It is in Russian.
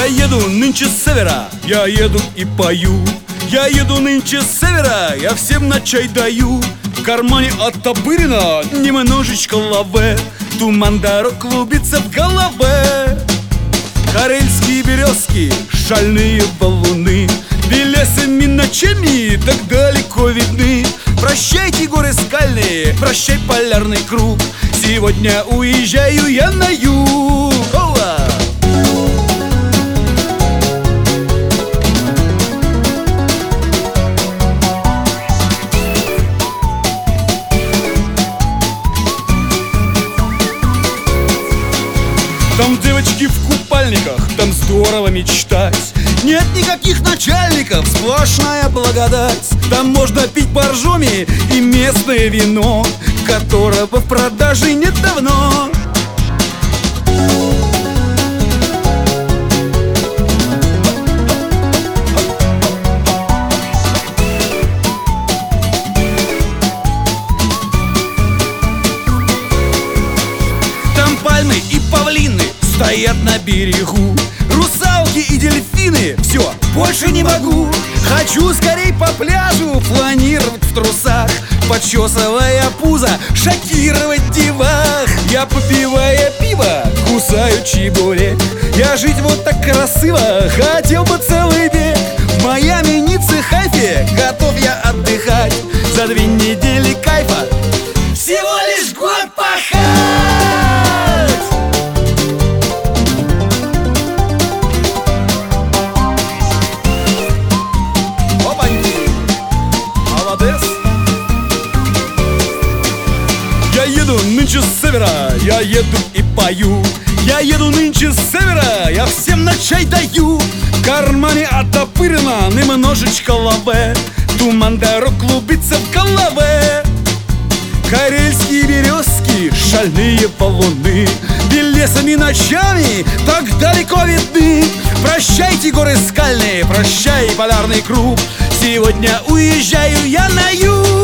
Я еду нынче с севера, я еду и пою. Я еду нынче с севера, я всем на чай даю. В кармане оттопырено немножечко лаве, туман дорог клубится в голове. Карельские березки, шальные валуны, белесыми ночами так далеко видны. Прощайте, горы скальные, прощай, полярный круг. Сегодня уезжаю я на юг. Ола! Там девочки в купальниках, там здорово мечтать. Нет никаких начальников, сплошная благодать. Там можно пить боржоми и местное вино, которого в продаже нет давно. Там пальмы и павлины стоят на берегу, русалки и дельфины, все, больше не могу. Хочу скорей по пляжу планировать в трусах, подчесывая пузо, шокировать девах. Я, попивая пиво, кусаю чебурек. Я жить вот так красиво хотел бы целый век. В Майами, Ницце, Хайфе готов я отдыхать. За 2 недели кайфа всего лишь год пахать. Я еду нынче с севера, я еду и пою. Я еду нынче с севера, я всем на чай даю. В кармане оттопырено немножечко лаве, туман дорог клубится в голове. Карельские березки, шальные валуны, белесыми ночами так далеко видны. Прощайте, горы скальные, прощай, полярный круг. Сегодня уезжаю я на юг.